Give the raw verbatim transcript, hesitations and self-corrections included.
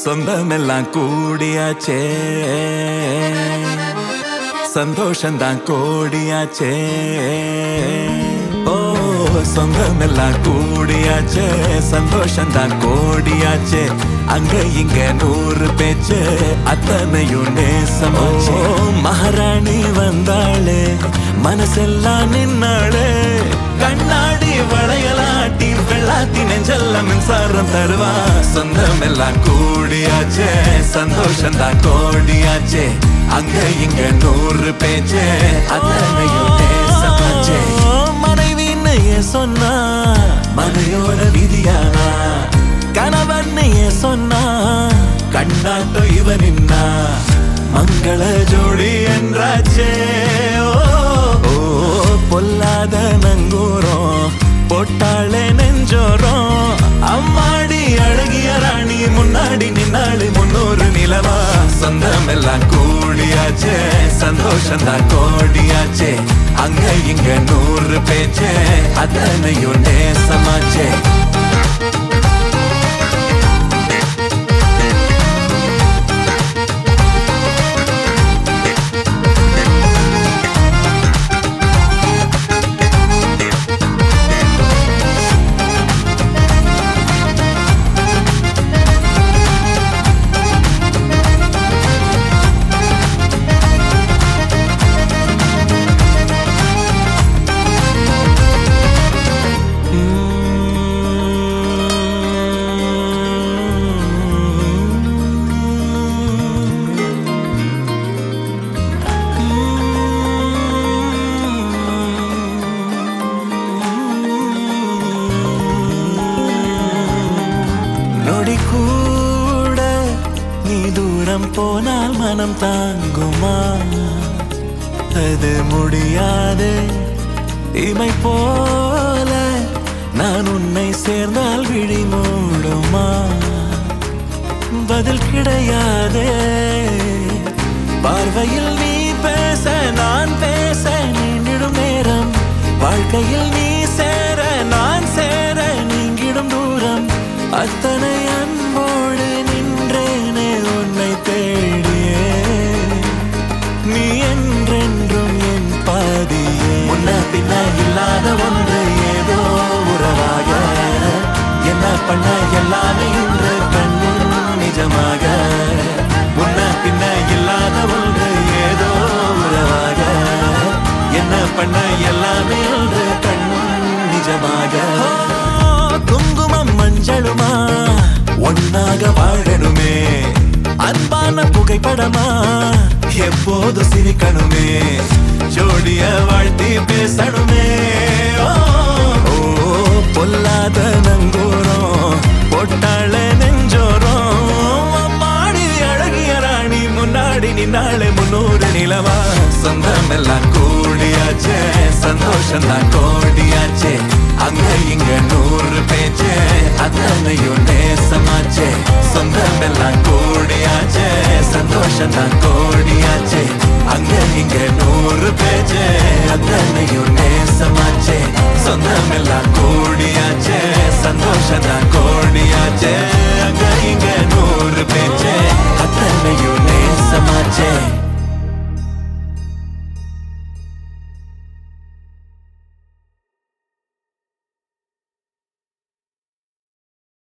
சொந்தமெல்லாம் கூடியாச்சே, சந்தோஷந்தான் கோடியாச்சே. ஓ சொந்தமெல்லாம் கூடியாச்சே, சந்தோஷந்தான் கோடியாச்சே. அங்க இங்க நூறு பேச்சு அத்தனையும் நேசமாச்சே. மகாராணி வந்தாளே, மனசெல்லாம் நின்னாளே, கண்ணாடி வளையலாட்டி வெள்ளாத்தி நெஞ்செல்லாம் மின்சாரம் தருவா. சொந்தமெல்லாம் கூடியாச்சே, சந்தோஷந்தான் கோடியாச்சே. அங்க இங்க நூறு பேச்சு அத்தனையும் நேசமாச்சே. மனைவின்னு ஏன் சொன்னா மனையோட விதியானா, கணவன் ஏன் சொன்னா கண்ணாட்டோ இவன் நின்னா, மங்கள ஜோடி என்றாச்சே. ஓ பொல்லாத நங்கூரம் போட்டாளே நெஞ்சோரம், அம்மாடி அழகிய ராணி முன்னாடி நின்னாளு முன்னூறு நிலவா. சொந்தமெல்லாம் கூடியாச்சே, சந்தோஷந்தான் கோடியாச்சே. அங்க இங்க நூறு பேச்சே அத்தனையும் நேசமாச்சே. நொடி கூட நீ தூரம் போனால் மனம் தாங்குமா? அது முடியாது. இமை போல நான் உன்னை சேர்ந்தால் விழி மூடுமா? பதில் கிடையாதே. பார்வையில் நீ பேச நான் பேச நீண்டிடும் நேரம், வாழ்க்கையில் நீ சேர நான் சேர நீங்கிடும் தூரம். அத்தனை அன்போடு நின்றேனே உன்னை தேடியே, நீ என்றென்றும் என் பாதியே. முன்ன பின்ன இல்லாத ஒன்று ஏதோ உறவாக, என்ன பண்ண எல்லாமே இன்று கண்ணில் நிஜமாக. முன்ன பின்ன இல்லாத ஒன்று ஏதோ உறவாக, என்ன பண்ண எல்லாமே இன்று கண்ணில் நிஜமாக. குங்குமம் மஞ்சளுமா ஒன்னாக வாழணுமே, அன்பான புகைப்படமா எப்போது சிரிக்கணுமே, ஜோடிய வாழ்த்தி பேசணுமே. ஓ பொல்லாத நங்கூரம் போட்டாள நெஞ்சோரம், மாடி அழகிய ராணி முன்னாடி நின்னாளே முன்னூறு நிலவா. சொந்தமெல்லாம் கூடியாச்சே, சந்தோஷந்தான் கோடியாச்சே. அங்க இங்க நூறு பேச்சே அத்தனையும் நேசமாச்சே. சொந்தமெல்லாம் கூடியாச்சே, சந்தோஷந்தான் கோடியாச்சே.